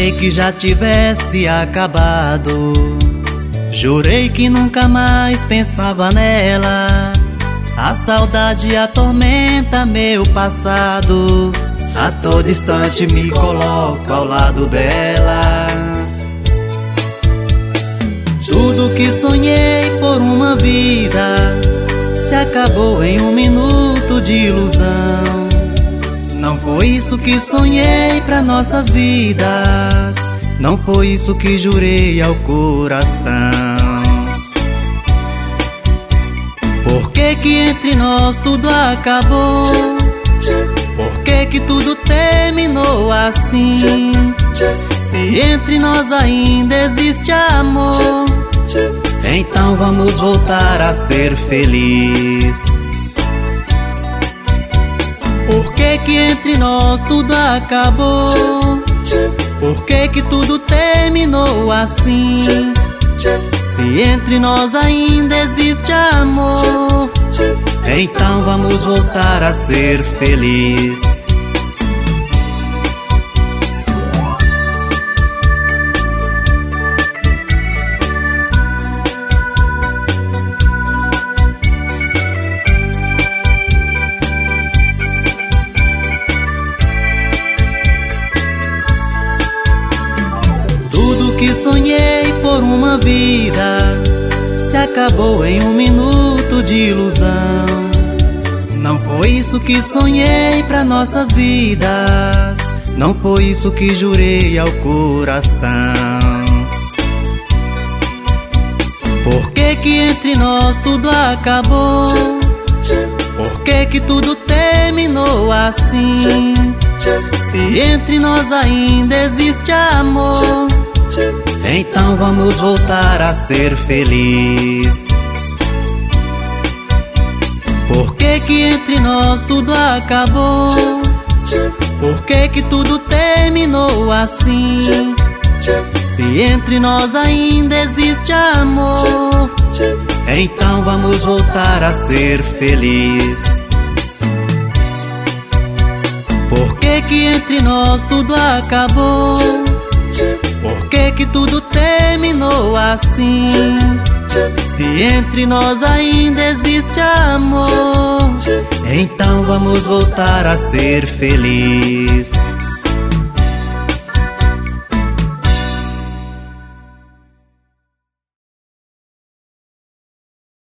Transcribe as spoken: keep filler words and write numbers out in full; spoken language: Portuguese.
Sonhei que já tivesse acabado, jurei que nunca mais pensava nela. A saudade atormenta meu passado, a todo instante me coloco ao lado dela. Tudo que sonhei por uma vida se acabou em um minuto de ilusão. Não foi isso que sonhei para nossas vidas, não foi isso que jurei ao coração. Por que que entre nós tudo acabou? Por que que tudo terminou assim? Se entre nós ainda existe amor, então vamos voltar a ser felizes. Por que que entre nós tudo acabou? Por que que tudo terminou assim? Se entre nós ainda existe amor, então vamos voltar a ser felizes. Tudo que sonhei por uma vida se acabou em um minuto de ilusão. Não foi isso que sonhei para nossas vidas, não foi isso que jurei ao coração. Por que que entre nós tudo acabou? Por que que tudo terminou assim? Se entre nós ainda existe amor, então vamos voltar a ser felizes. Por que que entre nós tudo acabou? Por que que tudo terminou assim? Se entre nós ainda existe amor, então vamos voltar a ser felizes. Por que que entre nós tudo acabou? Por que que tudo terminou assim? Se entre nós ainda existe amor, então vamos voltar a ser felizes.